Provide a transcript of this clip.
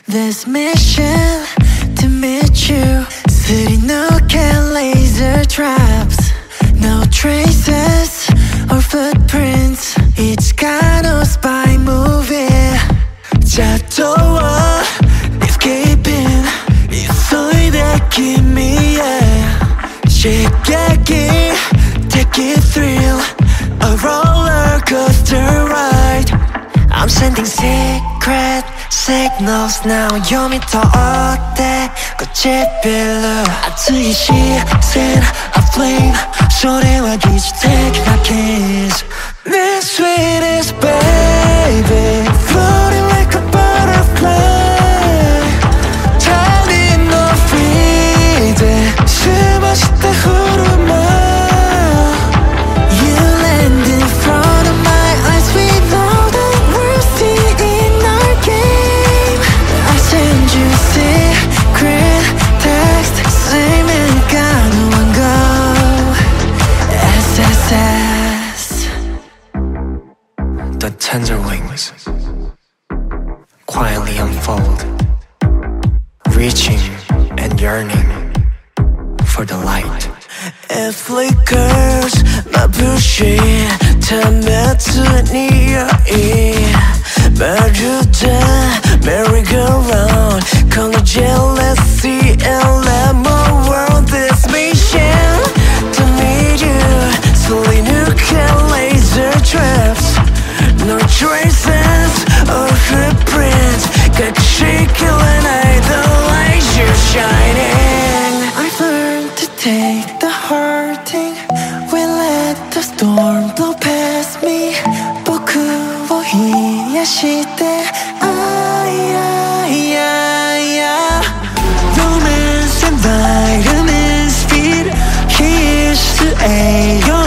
This mission to meet you 스리누게 laser traps. No traces or footprints. It's kind of spy movie. 자도와 escaping 있어야 기미에 시각이 take it thrill. A roller coaster ride. I'm sending secret signals now. 요미 더 어때 꽃이 빌려 아트의 시선 a flame 소리와 기지 take my kiss. The sweetest baby floating like a butterfly. 달린 높이 돼 숨어 쉬다 흐르마. You land in front of my eyes with all the words in our game. I send you secret text 쓰면 가능한 거 SSS. The tender wings quietly unfold, reaching and yearning for the light. It flickers 마부시 탐했으니야 마르다 merry-go-round color jealousy and lemon world. This mission to meet you slowly nuke laser traps. No traces or footprints 깨끗이 killing the light you're shining. I've learned to take the hurting. We let the storm blow past me. 僕を癒してRomance and vitamin speed. He is the A